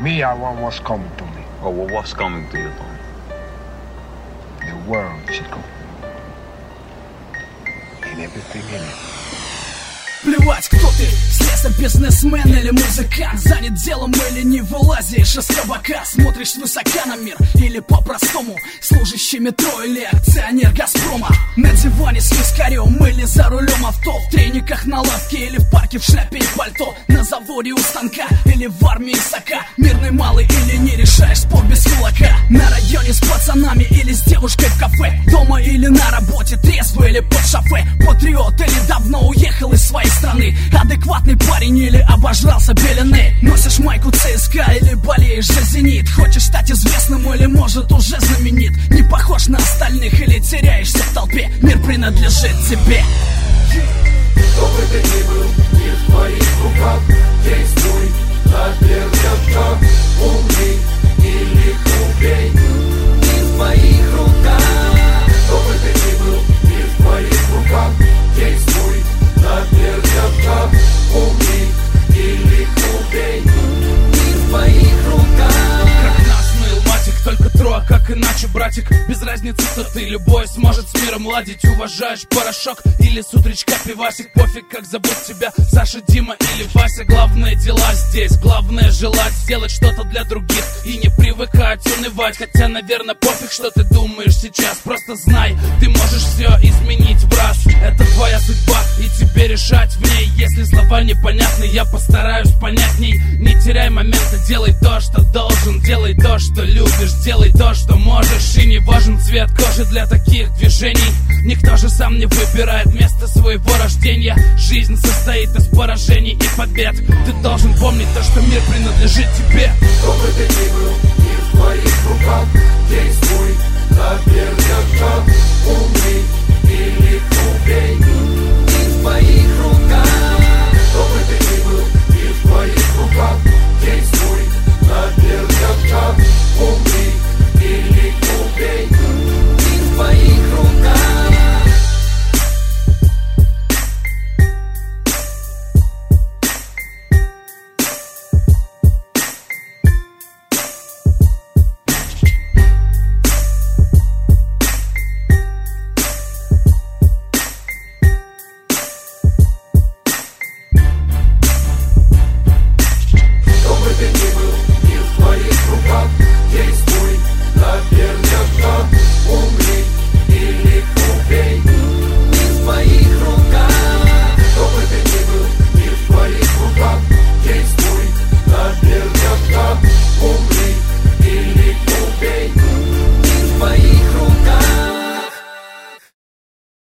Me, I want what's coming to me. Oh, well, what's coming to you, Tony? The world, Chico. And everything in it. Плевать, кто ты, слесарь, бизнесмен или музыкант, занят делом или не вылазишь из кабака, смотришь свысока на мир или по-простому, служащий метро или акционер Газпрома. На диване с вискарем или за рулем авто, в трениках на лавке или в парке в шляпе и пальто, на заводе у станка или в армии сока, мирный малый или не решаешь спор без кулака, на районе с пацанами или с девушкой в кафе, дома или на работе, трезвый или под шофе, патриот или давно уехал из своей страны, адекватный парень или обожрался белины, носишь майку ЦСКА или болеешь за Зенит, хочешь стать известным или может уже знаменит, не похож на остальных или теряешься в толпе, мир принадлежит тебе. Кто бы ты ни был, мир в твоих руках, действуй, наперед, умный или глупей, мир в твоих руках. Кто бы ты ни был, мир в твоих руках, действуй, наперед, умный или глупей, мир в твоих руках. Как нас ныл матик, только трое, как иначе, братик. Без разницы, кто ты, любой сможет с миром ладить. Уважаешь порошок или с утречка пивасик, пофиг, как зовут тебя, Саша, Дима или Вася. Главное дела здесь, главное желать сделать что-то для других и не привыкать унывать. Хотя, наверное, пофиг, что ты думаешь сейчас, просто знай, ты можешь все изменить в раз. Это твоя судьба и тебе решать в ней. Если слова непонятны, я постараюсь понятней. Не теряй момента, делай то, что должен, делай то, что любишь, делай то, что можешь. И не важен цвет кожи для таких движений, никто же сам не выбирает место своего рождения. Жизнь состоит из поражений и побед. Ты должен помнить то, что мир принадлежит тебе.